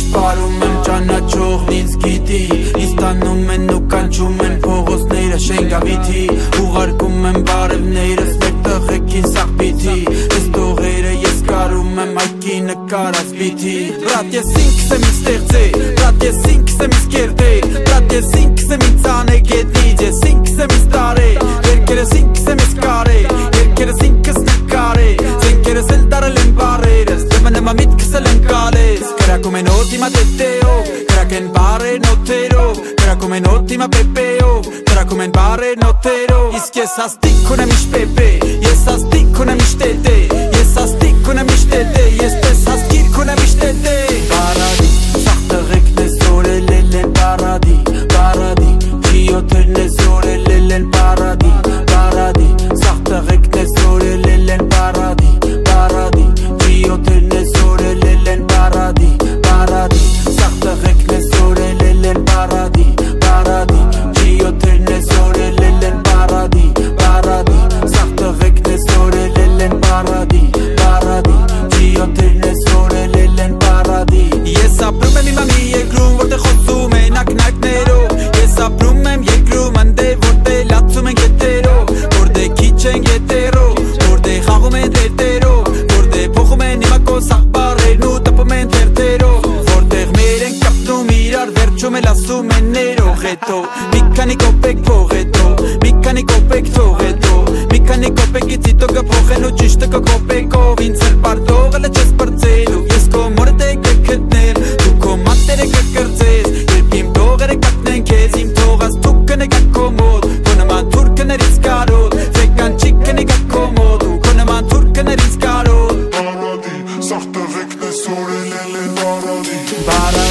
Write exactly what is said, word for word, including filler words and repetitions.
պարում եմ ճանաչողն ինձ գիտի Ինձ տանում են ու կանչում են փողոցները շենգավիթի Ուղարկում եմ բարևներս մեր տղեկին սաղ պիթի Ես տողերը ես կարում եմ այկի նկարած պիթի Բրատ ես ինքս եմ ինձ ստեղծե Բրատ ես ինքս եմ ինձ կերտե Բրատ ես ինքս եմ ինձ անե գետնից Ես ինքս եմ ինձ տարե Երկերս ինքս եմ ինձ կարե Երկերս ինքս նկարե Զենքերս էլ տարել են բարերս Դեմը նմա միտքս էլ են կալես Կրակում են օդ իմա տետեով Կրակ են բարեր նոթերով Կրակում են օդ իմա պեպեով Կրակում են բարեր նոթերով Իսկ ես աստիկ ունեմ իշ պեպե Ես աստիկ ունեմ իշ տետե Ես աստիկ ունեմ իշ տետե Ես պես հասկիրք ունեմ իշ տետե Բարադի, սաղ տղեկն է զորելել են բարադի Բարադի, ջիոթերն է զորելել են բարադի Բարադի, սաղ տղեկն է զորելել են բարադի Բարադի, ջիոթերն է զորելել են բարադի Բարադի, սաղ տղեկն է զորելել են բարադի Բարադի, ջիոթերն է զորելել են բարադի Բարադի, սաղ տղեկն է զորելել են բարադի Բարադի, ջիոթերն է զորելել են բարադի Ես ապրում եմ իմա մի երկրում, որտեղ խոսում են ակնակներով Ես ապրում եմ երկրում, ընդե որտեղ լացում են գետերով Որտեղ քիչ են գետերով, որտեղ խաղում են դերտերով Որտեղ փոխում են իմա կոսաղ բարերն ու տպում են թերթերով Որտեղ մեր են կապնում իրար, վերջում էլ ասում են ներող հետո Մի քանի կոպեկ փող հետո, մի քանի կոպեկ թող հետո Մի քանի կոպեկից իտո կփոխեն ու ճիշտը կոպեկով Ինձ էլ պարտողը չես պրծելու, ես քո մորդ է կգտնել Դու քո մատերը կկրծես, երբ իմ թողերը կապնեն քեզ Իմ թողած թուկը նգա քո մոտ, քո նման թուրքներից կարոտ Վեկան չիկը նգա քո մոտ, ու քո նման թուրքներից կարոտ Բարադի, սաղ տղեկն է զորելել են բարադի Բարադի